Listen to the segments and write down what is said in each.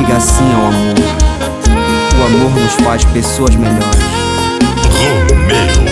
diga sim ao amor. O amor nos faz pessoas melhores. Romeu.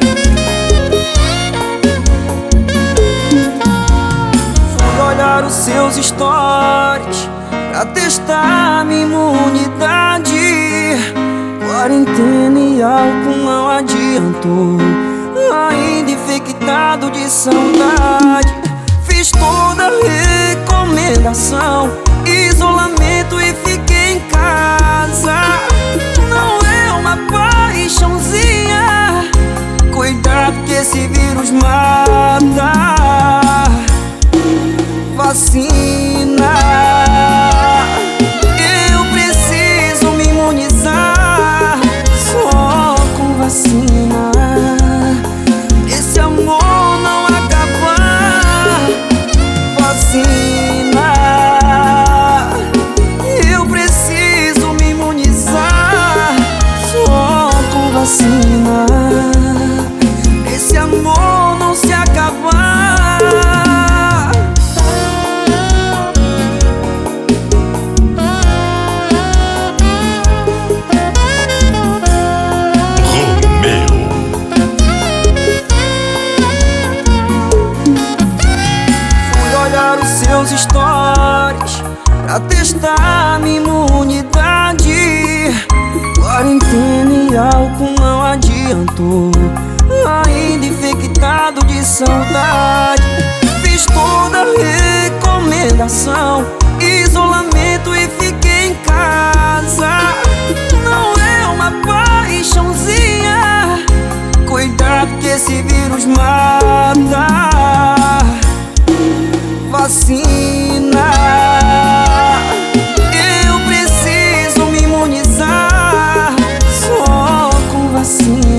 Fui olhar os seus stories pra testar minha imunidade. Quarentena e álcool não adiantou, ainda infectado de saudade. Fiz toda a recomendação, isolamento e fiquei em casa. Não é uma paixãozinha, cuidado que esse vírus mata. Vacina, eu preciso me imunizar. Só com vacina esse amor não acabar. Vacina, eu preciso me imunizar. Só com vacina esse amor não se acabar. Seus stories pra testar minha imunidade. Quarentena e álcool não adiantou, ainda infectado de saudade. Fiz toda a recomendação, isolamento e fiquei em casa. Não é uma paixãozinha, cuidado que esse vírus mata. Vacina, eu preciso me imunizar. Só com vacina